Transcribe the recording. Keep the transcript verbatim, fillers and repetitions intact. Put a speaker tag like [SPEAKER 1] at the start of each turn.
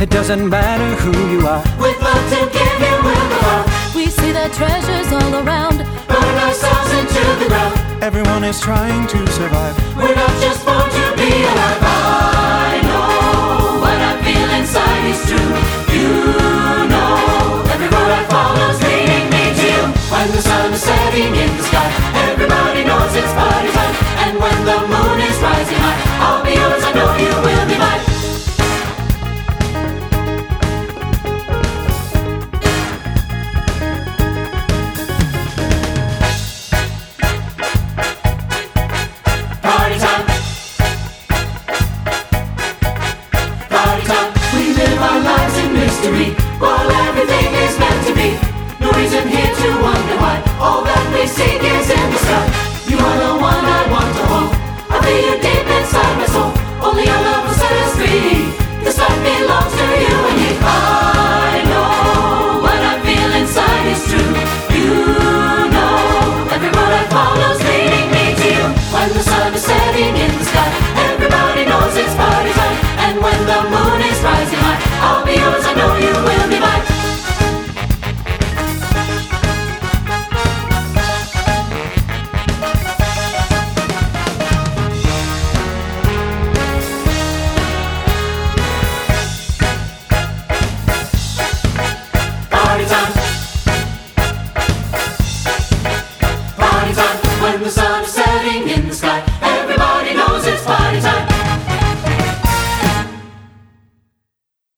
[SPEAKER 1] It doesn't matter who you are.
[SPEAKER 2] With love to give you, we'll go out.
[SPEAKER 3] We see the treasures all around.
[SPEAKER 2] Burn ourselves into the ground.
[SPEAKER 1] Everyone is trying to survive.
[SPEAKER 2] We're not just born to be alive. I know what I feel inside is true. You know every road I follow's leading me to you. When the sun is setting in the sky, everybody knows it's party time. And when the moon is rising high, I'll be yours, I know you will be mine. Party time. Party time. We live our lives in mystery, while everything is meant to be. No reason here to wonder why. All that we seek is in the sky. You are the one I want to hold. I feel you deep inside my soul. Only your love will set us free. This life belongs to you and me. I know what I feel inside is true. You know every road I follow's leading me to you. When the sun is setting in the sky, everybody knows it's party time. And when the moon is rising high, I'll be yours, I know you will be mine. Party time. Party time. When the sun is setting in the sky,